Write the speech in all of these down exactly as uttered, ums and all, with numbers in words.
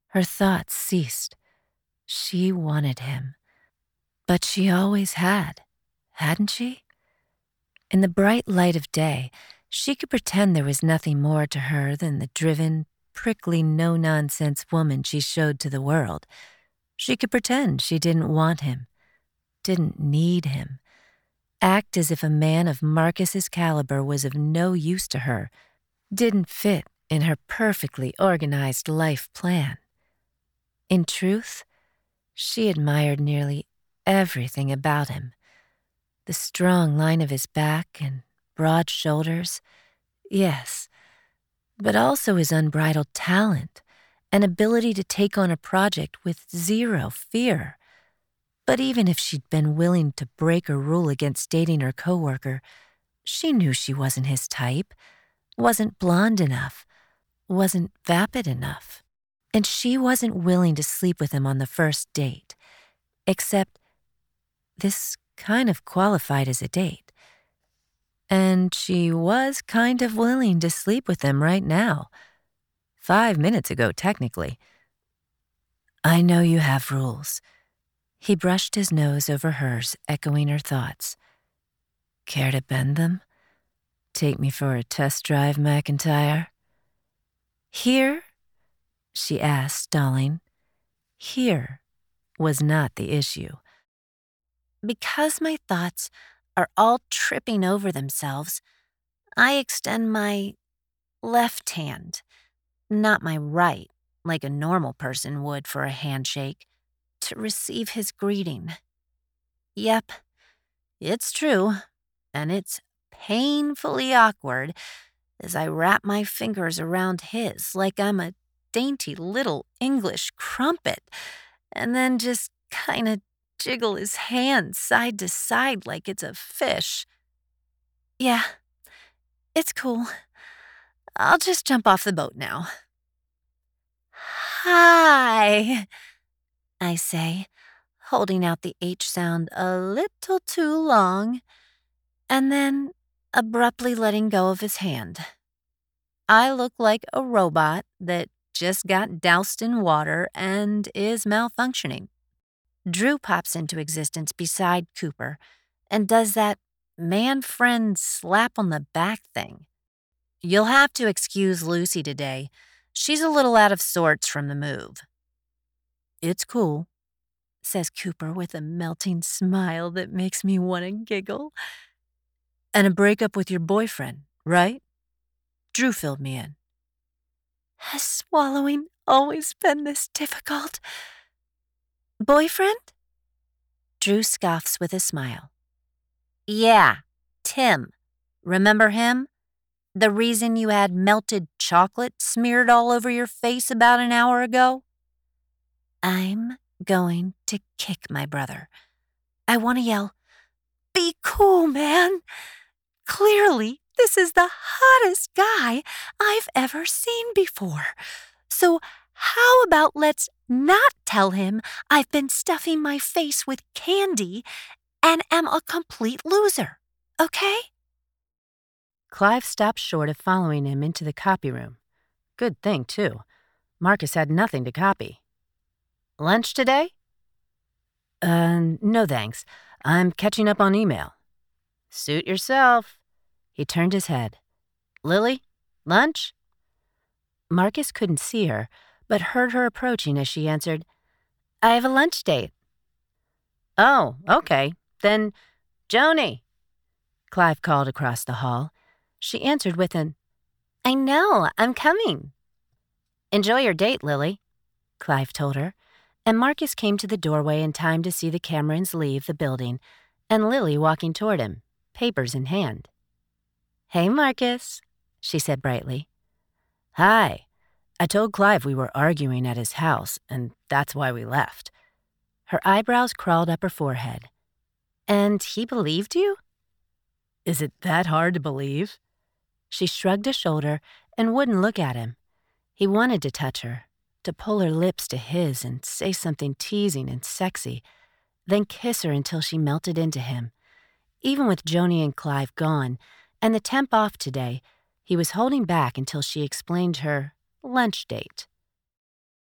Her thoughts ceased. She wanted him. But she always had, hadn't she? In the bright light of day, she could pretend there was nothing more to her than the driven, prickly, no-nonsense woman she showed to the world. She could pretend she didn't want him, didn't need him, act as if a man of Marcus's caliber was of no use to her, didn't fit in her perfectly organized life plan. In truth, she admired nearly everything about him. The strong line of his back and broad shoulders, yes, but also his unbridled talent and ability to take on a project with zero fear. But even if she'd been willing to break a rule against dating her coworker, she knew she wasn't his type, wasn't blonde enough, wasn't vapid enough. And she wasn't willing to sleep with him on the first date, except this kind of qualified as a date. And she was kind of willing to sleep with him right now. Five minutes ago, technically. I know you have rules. He brushed his nose over hers, echoing her thoughts. Care to bend them? Take me for a test drive, McIntyre? Here? She asked, stalling. Here was not the issue. Because my thoughts are all tripping over themselves, I extend my left hand, not my right, like a normal person would for a handshake, to receive his greeting. Yep, it's true, and it's painfully awkward as I wrap my fingers around his like I'm a dainty little English crumpet, and then just kind of jiggle his hand side to side like it's a fish. Yeah, it's cool. I'll just jump off the boat now. Hi, I say, holding out the H sound a little too long, and then abruptly letting go of his hand. I look like a robot that just got doused in water and is malfunctioning. Drew pops into existence beside Cooper and does that man-friend slap on the back thing. You'll have to excuse Lucy today. She's a little out of sorts from the move. It's cool, says Cooper with a melting smile that makes me want to giggle. And a breakup with your boyfriend, right? Drew filled me in. Has swallowing always been this difficult? Boyfriend? Drew scoffs with a smile. Yeah, Tim. Remember him? The reason you had melted chocolate smeared all over your face about an hour ago? I'm going to kick my brother. I want to yell, "Be cool, man! Clearly, this is the hottest guy I've ever seen before. So how about let's not tell him I've been stuffing my face with candy and am a complete loser, okay?" Clive stopped short of following him into the copy room. Good thing, too. Marcus had nothing to copy. Lunch today? Uh, no thanks. I'm catching up on email. Suit yourself. He turned his head. Lily, lunch? Marcus couldn't see her, but heard her approaching as she answered, I have a lunch date. Oh, okay. Then, Joni, Clive called across the hall. She answered with an, I know, I'm coming. Enjoy your date, Lily, Clive told her, and Marcus came to the doorway in time to see the Camerons leave the building and Lily walking toward him, papers in hand. Hey, Marcus, she said brightly. Hi. I told Clive we were arguing at his house, and that's why we left. Her eyebrows crawled up her forehead. And he believed you? Is it that hard to believe? She shrugged a shoulder and wouldn't look at him. He wanted to touch her, to pull her lips to his and say something teasing and sexy, then kiss her until she melted into him. Even with Joni and Clive gone, and the temp off today, he was holding back until she explained her lunch date.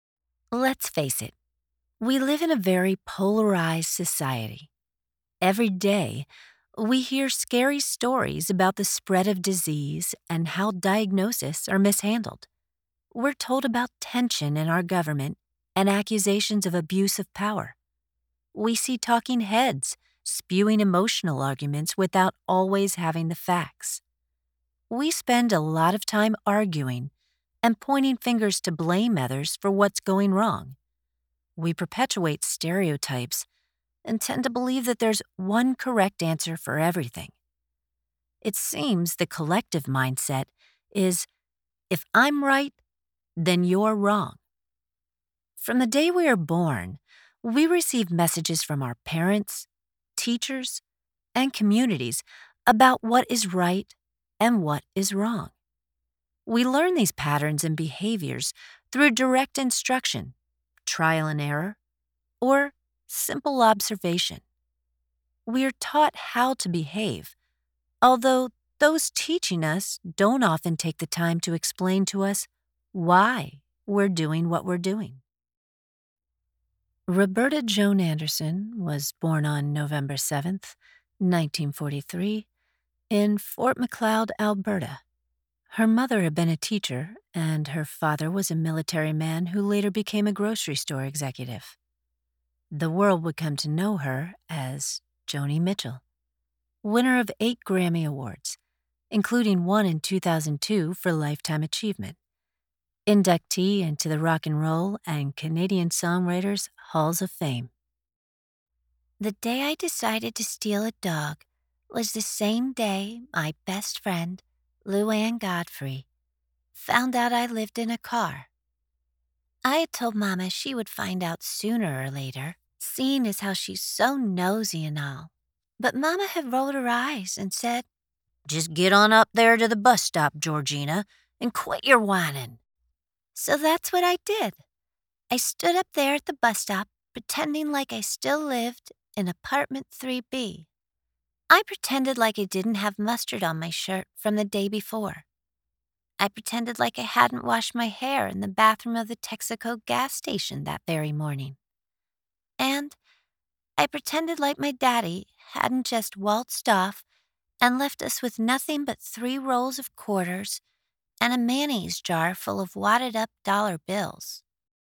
Let's face it, we live in a very polarized society. Every day, we hear scary stories about the spread of disease and how diagnoses are mishandled. We're told about tension in our government and accusations of abuse of power. We see talking heads spewing emotional arguments without always having the facts. We spend a lot of time arguing and pointing fingers to blame others for what's going wrong. We perpetuate stereotypes and tend to believe that there's one correct answer for everything. It seems the collective mindset is, if I'm right, then you're wrong. From the day we are born, we receive messages from our parents, teachers, and communities about what is right and what is wrong. We learn these patterns and behaviors through direct instruction, trial and error, or simple observation. We are taught how to behave, although those teaching us don't often take the time to explain to us why we're doing what we're doing. Roberta Joan Anderson was born on November seventh, nineteen forty-three, in Fort Macleod, Alberta. Her mother had been a teacher, and her father was a military man who later became a grocery store executive. The world would come to know her as Joni Mitchell, winner of eight Grammy Awards, including one in two thousand two for Lifetime Achievement, inductee into the Rock and Roll and Canadian Songwriters Halls of Fame. The day I decided to steal a dog was the same day my best friend, Lou Ann Godfrey, found out I lived in a car. I had told Mama she would find out sooner or later, seeing as how she's so nosy and all. But Mama had rolled her eyes and said, "Just get on up there to the bus stop, Georgina, and quit your whining." So that's what I did. I stood up there at the bus stop, pretending like I still lived in apartment three B. I pretended like I didn't have mustard on my shirt from the day before. I pretended like I hadn't washed my hair in the bathroom of the Texaco gas station that very morning. And I pretended like my daddy hadn't just waltzed off and left us with nothing but three rolls of quarters and a mayonnaise jar full of wadded-up dollar bills.